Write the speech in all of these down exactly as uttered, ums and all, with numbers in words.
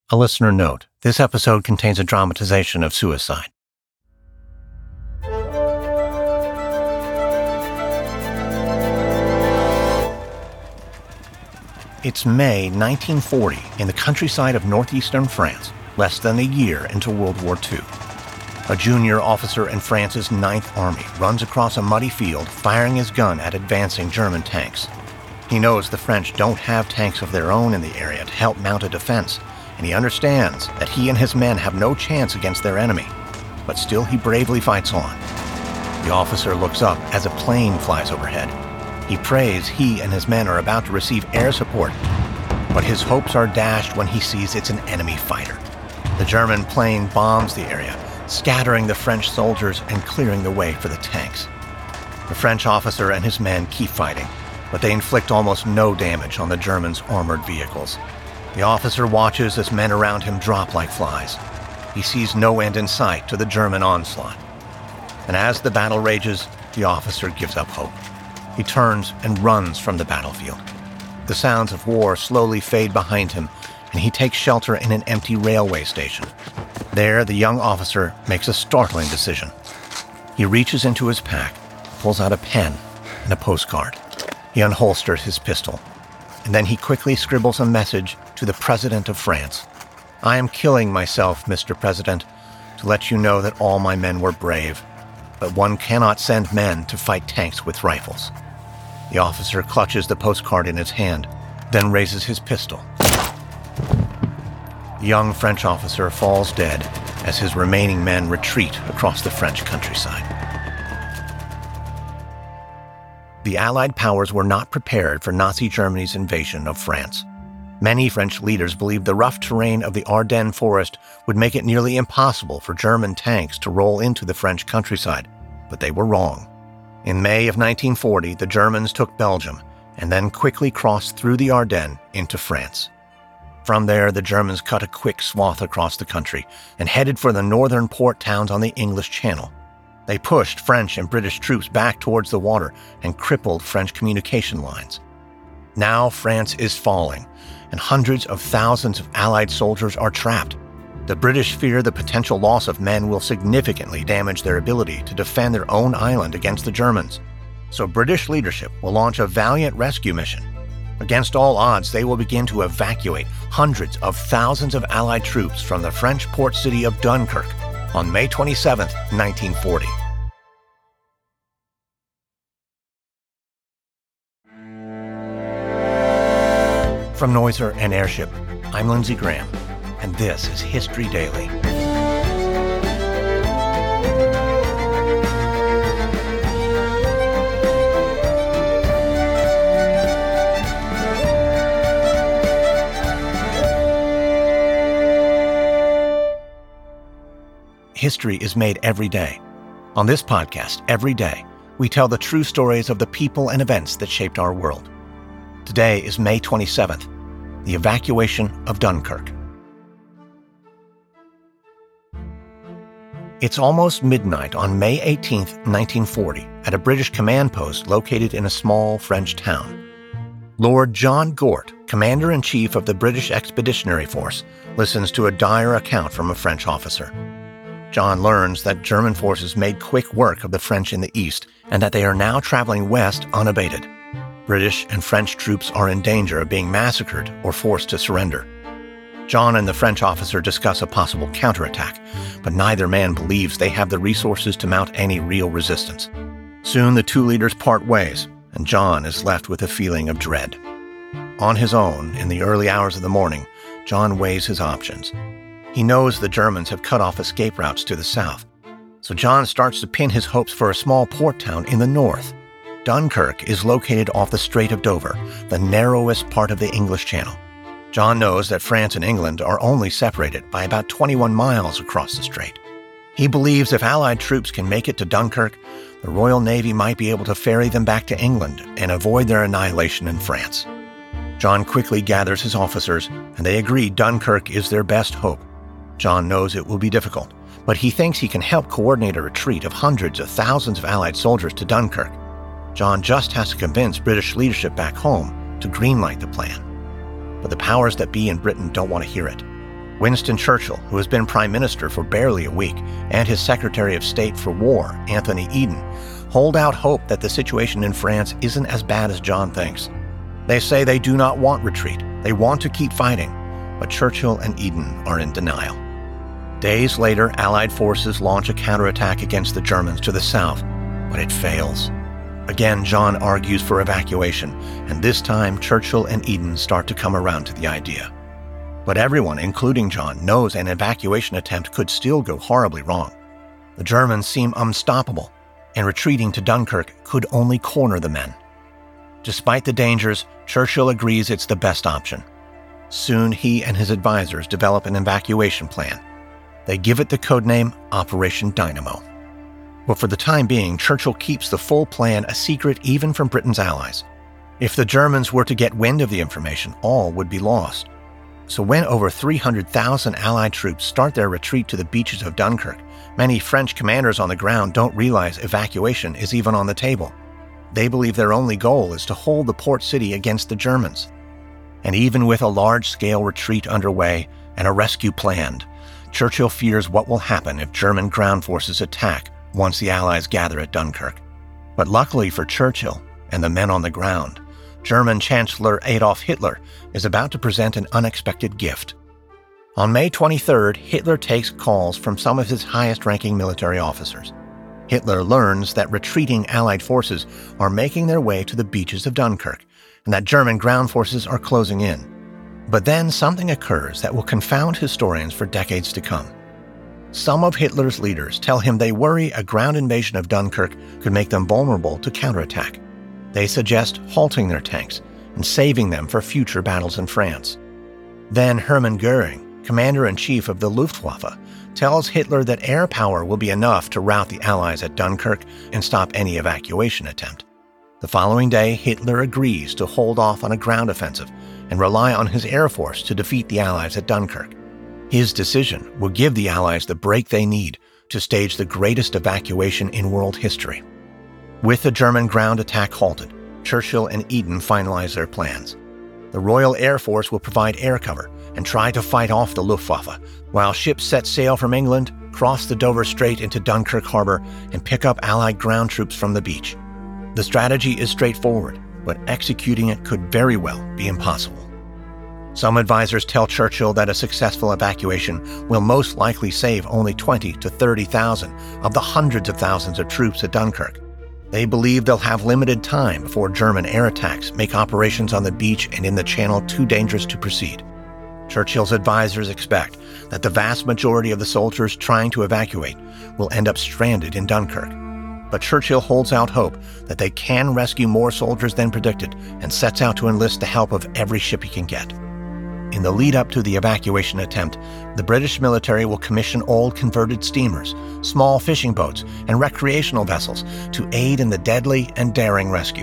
A listener note, this episode contains a dramatization of suicide. It's May nineteen forty in the countryside of northeastern France, less than a year into World War Two. A junior officer in France's Ninth Army runs across a muddy field firing his gun at advancing German tanks. He knows the French don't have tanks of their own in the area to help mount a defense, and he understands that he and his men have no chance against their enemy. But still he bravely fights on. The officer looks up as a plane flies overhead. He prays he and his men are about to receive air support, but his hopes are dashed when he sees it's an enemy fighter. The German plane bombs the area, scattering the French soldiers and clearing the way for the tanks. The French officer and his men keep fighting, but they inflict almost no damage on the Germans' armored vehicles. The officer watches as men around him drop like flies. He sees no end in sight to the German onslaught. And as the battle rages, the officer gives up hope. He turns and runs from the battlefield. The sounds of war slowly fade behind him, and he takes shelter in an empty railway station. There, the young officer makes a startling decision. He reaches into his pack, pulls out a pen and a postcard. He unholsters his pistol, and then he quickly scribbles a message to the President of France. "I am killing myself, Mister President, to let you know that all my men were brave, but one cannot send men to fight tanks with rifles." The officer clutches the postcard in his hand, then raises his pistol. The young French officer falls dead as his remaining men retreat across the French countryside. The Allied powers were not prepared for Nazi Germany's invasion of France. Many French leaders believed the rough terrain of the Ardennes forest would make it nearly impossible for German tanks to roll into the French countryside, but they were wrong. In May of nineteen forty, the Germans took Belgium and then quickly crossed through the Ardennes into France. From there, the Germans cut a quick swath across the country and headed for the northern port towns on the English Channel. They pushed French and British troops back towards the water and crippled French communication lines. Now France is falling, and hundreds of thousands of Allied soldiers are trapped. The British fear the potential loss of men will significantly damage their ability to defend their own island against the Germans. So British leadership will launch a valiant rescue mission. Against all odds, they will begin to evacuate hundreds of thousands of Allied troops from the French port city of Dunkirk on May twenty-seventh, nineteen forty. From Noiser and Airship, I'm Lindsey Graham, and this is History Daily. History is made every day. On this podcast, every day, we tell the true stories of the people and events that shaped our world. Today is May twenty-seventh, the evacuation of Dunkirk. It's almost midnight on May eighteenth, nineteen forty, at a British command post located in a small French town. Lord John Gort, Commander-in-Chief of the British Expeditionary Force, listens to a dire account from a French officer. John learns that German forces made quick work of the French in the east and that they are now traveling west unabated. British and French troops are in danger of being massacred or forced to surrender. John and the French officer discuss a possible counterattack, but neither man believes they have the resources to mount any real resistance. Soon the two leaders part ways, and John is left with a feeling of dread. On his own, in the early hours of the morning, John weighs his options. He knows the Germans have cut off escape routes to the south, so John starts to pin his hopes for a small port town in the north. Dunkirk is located off the Strait of Dover, the narrowest part of the English Channel. John knows that France and England are only separated by about twenty-one miles across the strait. He believes if Allied troops can make it to Dunkirk, the Royal Navy might be able to ferry them back to England and avoid their annihilation in France. John quickly gathers his officers, and they agree Dunkirk is their best hope. John knows it will be difficult, but he thinks he can help coordinate a retreat of hundreds of thousands of Allied soldiers to Dunkirk. John just has to convince British leadership back home to greenlight the plan. But the powers that be in Britain don't want to hear it. Winston Churchill, who has been Prime Minister for barely a week, and his Secretary of State for War, Anthony Eden, hold out hope that the situation in France isn't as bad as John thinks. They say they do not want retreat. They want to keep fighting. But Churchill and Eden are in denial. Days later, Allied forces launch a counterattack against the Germans to the south, but it fails. Again, John argues for evacuation, and this time Churchill and Eden start to come around to the idea. But everyone, including John, knows an evacuation attempt could still go horribly wrong. The Germans seem unstoppable, and retreating to Dunkirk could only corner the men. Despite the dangers, Churchill agrees it's the best option. Soon, he and his advisors develop an evacuation plan. They give it the codename Operation Dynamo. But for the time being, Churchill keeps the full plan a secret even from Britain's allies. If the Germans were to get wind of the information, all would be lost. So when over three hundred thousand Allied troops start their retreat to the beaches of Dunkirk, many French commanders on the ground don't realize evacuation is even on the table. They believe their only goal is to hold the port city against the Germans. And even with a large-scale retreat underway and a rescue planned, Churchill fears what will happen if German ground forces attack once the Allies gather at Dunkirk. But luckily for Churchill and the men on the ground, German Chancellor Adolf Hitler is about to present an unexpected gift. On May twenty-third, Hitler takes calls from some of his highest-ranking military officers. Hitler learns that retreating Allied forces are making their way to the beaches of Dunkirk, and that German ground forces are closing in. But then something occurs that will confound historians for decades to come. Some of Hitler's leaders tell him they worry a ground invasion of Dunkirk could make them vulnerable to counterattack. They suggest halting their tanks and saving them for future battles in France. Then Hermann Goering, commander-in-chief of the Luftwaffe, tells Hitler that air power will be enough to rout the Allies at Dunkirk and stop any evacuation attempt. The following day, Hitler agrees to hold off on a ground offensive and rely on his air force to defeat the Allies at Dunkirk. His decision will give the Allies the break they need to stage the greatest evacuation in world history. With the German ground attack halted, Churchill and Eden finalize their plans. The Royal Air Force will provide air cover and try to fight off the Luftwaffe, while ships set sail from England, cross the Dover Strait into Dunkirk harbor, and pick up Allied ground troops from the beach. The strategy is straightforward, but executing it could very well be impossible. Some advisors tell Churchill that a successful evacuation will most likely save only twenty to thirty thousand of the hundreds of thousands of troops at Dunkirk. They believe they'll have limited time before German air attacks make operations on the beach and in the channel too dangerous to proceed. Churchill's advisors expect that the vast majority of the soldiers trying to evacuate will end up stranded in Dunkirk. But Churchill holds out hope that they can rescue more soldiers than predicted and sets out to enlist the help of every ship he can get. In the lead-up to the evacuation attempt, the British military will commission old converted steamers, small fishing boats, and recreational vessels to aid in the deadly and daring rescue.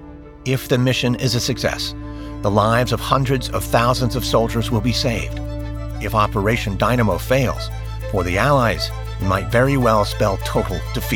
If the mission is a success, the lives of hundreds of thousands of soldiers will be saved. If Operation Dynamo fails, for the Allies, it might very well spell total defeat.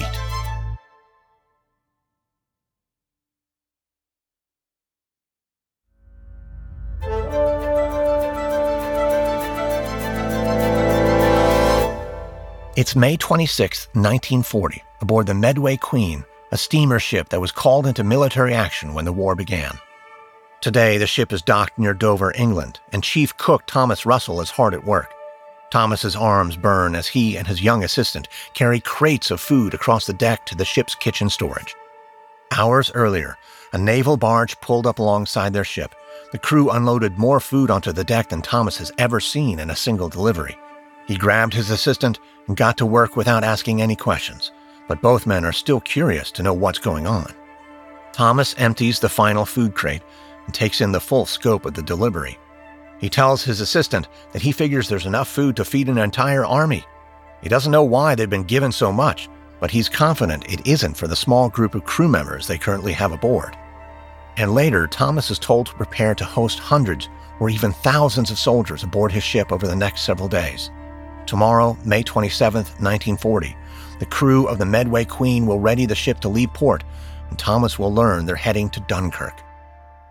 It's May twenty-sixth, nineteen forty, aboard the Medway Queen, a steamer ship that was called into military action when the war began. Today, the ship is docked near Dover, England, and Chief Cook Thomas Russell is hard at work. Thomas's arms burn as he and his young assistant carry crates of food across the deck to the ship's kitchen storage. Hours earlier, a naval barge pulled up alongside their ship. The crew unloaded more food onto the deck than Thomas has ever seen in a single delivery. He grabbed his assistant and got to work without asking any questions, but both men are still curious to know what's going on. Thomas empties the final food crate and takes in the full scope of the delivery. He tells his assistant that he figures there's enough food to feed an entire army. He doesn't know why they've been given so much, but he's confident it isn't for the small group of crew members they currently have aboard. And later, Thomas is told to prepare to host hundreds or even thousands of soldiers aboard his ship over the next several days. Tomorrow, May twenty-seventh, nineteen forty, the crew of the Medway Queen will ready the ship to leave port, and Thomas will learn they're heading to Dunkirk.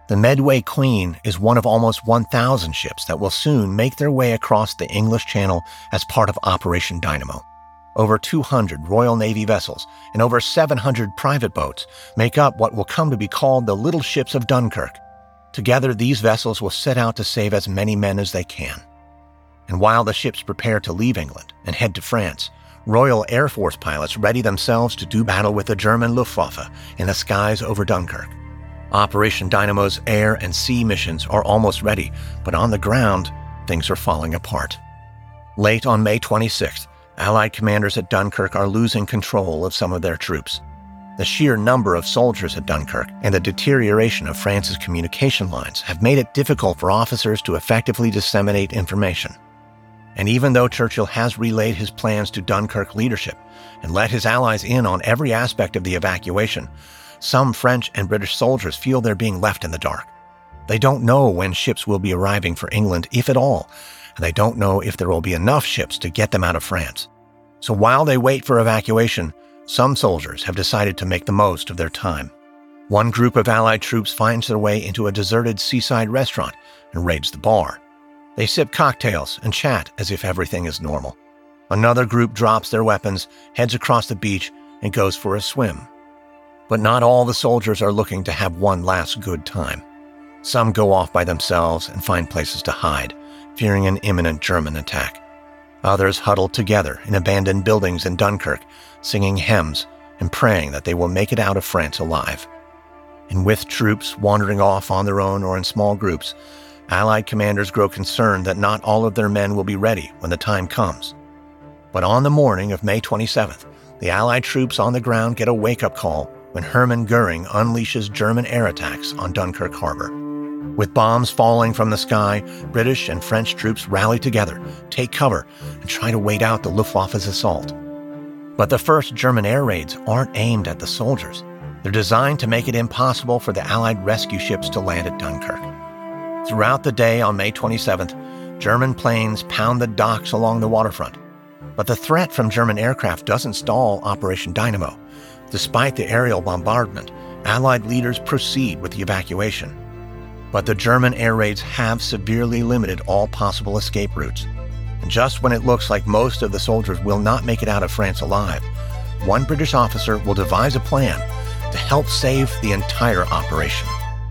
The Medway Queen is one of almost one thousand ships that will soon make their way across the English Channel as part of Operation Dynamo. Over two hundred Royal Navy vessels and over seven hundred private boats make up what will come to be called the Little Ships of Dunkirk. Together, these vessels will set out to save as many men as they can. And while the ships prepare to leave England and head to France, Royal Air Force pilots ready themselves to do battle with the German Luftwaffe in the skies over Dunkirk. Operation Dynamo's air and sea missions are almost ready, but on the ground, things are falling apart. Late on May twenty-sixth, Allied commanders at Dunkirk are losing control of some of their troops. The sheer number of soldiers at Dunkirk and the deterioration of France's communication lines have made it difficult for officers to effectively disseminate information. And even though Churchill has relayed his plans to Dunkirk leadership and let his allies in on every aspect of the evacuation, some French and British soldiers feel they're being left in the dark. They don't know when ships will be arriving for England, if at all, and they don't know if there will be enough ships to get them out of France. So while they wait for evacuation, some soldiers have decided to make the most of their time. One group of Allied troops finds their way into a deserted seaside restaurant and raids the bar. They sip cocktails and chat as if everything is normal. Another group drops their weapons, heads across the beach, and goes for a swim. But not all the soldiers are looking to have one last good time. Some go off by themselves and find places to hide, fearing an imminent German attack. Others huddle together in abandoned buildings in Dunkirk, singing hymns and praying that they will make it out of France alive. And with troops wandering off on their own or in small groups, Allied commanders grow concerned that not all of their men will be ready when the time comes. But on the morning of May twenty-seventh, the Allied troops on the ground get a wake-up call when Hermann Goering unleashes German air attacks on Dunkirk harbor. With bombs falling from the sky, British and French troops rally together, take cover, and try to wait out the Luftwaffe's assault. But the first German air raids aren't aimed at the soldiers. They're designed to make it impossible for the Allied rescue ships to land at Dunkirk. Throughout the day on May twenty-seventh, German planes pound the docks along the waterfront. But the threat from German aircraft doesn't stall Operation Dynamo. Despite the aerial bombardment, Allied leaders proceed with the evacuation. But the German air raids have severely limited all possible escape routes. And just when it looks like most of the soldiers will not make it out of France alive, one British officer will devise a plan to help save the entire operation.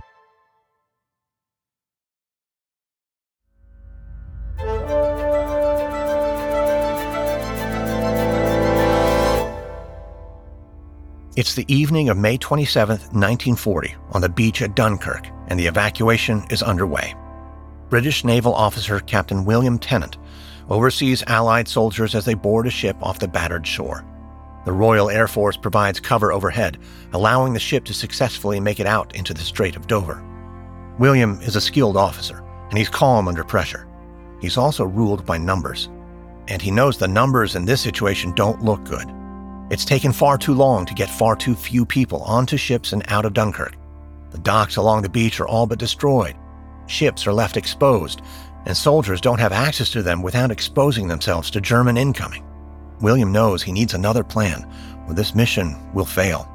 It's the evening of May twenty-seventh, nineteen forty, on the beach at Dunkirk, and the evacuation is underway. British naval officer Captain William Tennant oversees Allied soldiers as they board a ship off the battered shore. The Royal Air Force provides cover overhead, allowing the ship to successfully make it out into the Strait of Dover. William is a skilled officer, and he's calm under pressure. He's also ruled by numbers, and he knows the numbers in this situation don't look good. It's taken far too long to get far too few people onto ships and out of Dunkirk. The docks along the beach are all but destroyed. Ships are left exposed, and soldiers don't have access to them without exposing themselves to German incoming. William knows he needs another plan, or this mission will fail.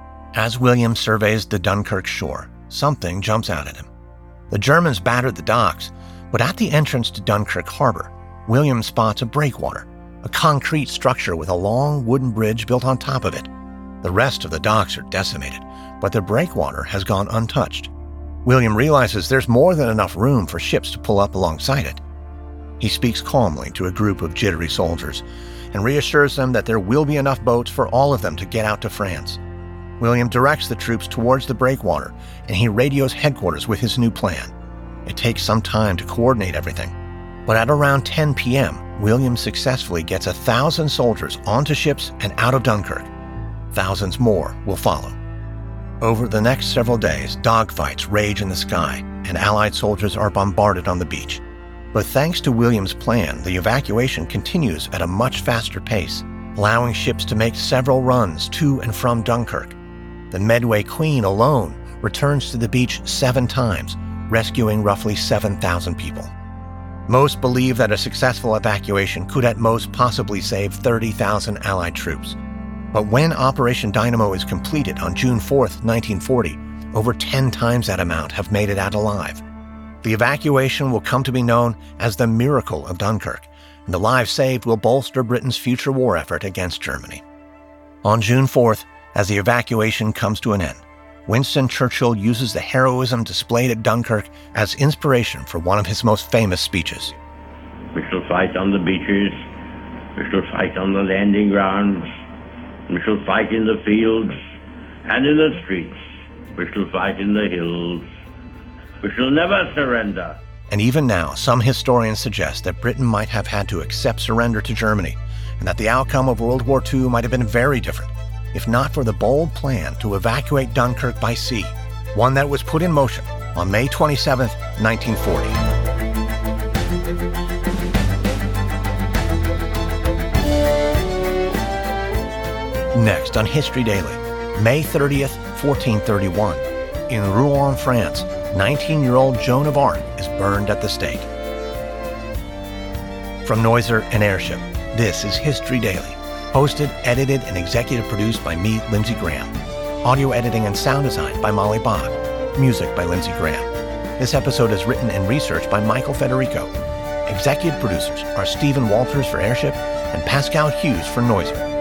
As William surveys the Dunkirk shore, something jumps out at him. The Germans battered the docks, but at the entrance to Dunkirk harbor, William spots a breakwater, a concrete structure with a long wooden bridge built on top of it. The rest of the docks are decimated, but the breakwater has gone untouched. William realizes there's more than enough room for ships to pull up alongside it. He speaks calmly to a group of jittery soldiers and reassures them that there will be enough boats for all of them to get out to France. William directs the troops towards the breakwater, and he radios headquarters with his new plan. It takes some time to coordinate everything, but at around ten p.m., William successfully gets a thousand soldiers onto ships and out of Dunkirk. Thousands more will follow. Over the next several days, dogfights rage in the sky, and Allied soldiers are bombarded on the beach. But thanks to William's plan, the evacuation continues at a much faster pace, allowing ships to make several runs to and from Dunkirk. The Medway Queen alone returns to the beach seven times, rescuing roughly seven thousand people. Most believe that a successful evacuation could at most possibly save thirty thousand Allied troops. But when Operation Dynamo is completed on June fourth, nineteen forty, Over ten times that amount have made it out alive. The evacuation will come to be known as the Miracle of Dunkirk, and the lives saved will bolster Britain's future war effort against Germany. On June fourth, as the evacuation comes to an end, Winston Churchill uses the heroism displayed at Dunkirk as inspiration for one of his most famous speeches. We shall fight on the beaches, we shall fight on the landing grounds, we shall fight in the fields and in the streets, we shall fight in the hills, we shall never surrender. And even now, some historians suggest that Britain might have had to accept surrender to Germany, and that the outcome of World War Two might have been very different, if not for the bold plan to evacuate Dunkirk by sea, one that was put in motion on May twenty-seventh, nineteen forty. Next on History Daily, May thirtieth, fourteen thirty-one. In Rouen, France, nineteen-year-old Joan of Arc is burned at the stake. From Noiser and Airship, this is History Daily. Hosted, edited, and executive produced by me, Lindsey Graham. Audio editing and sound design by Molly Bog. Music by Lindsey Graham. This episode is written and researched by Michael Federico. Executive producers are Stephen Walters for Airship and Pascal Hughes for Noiser.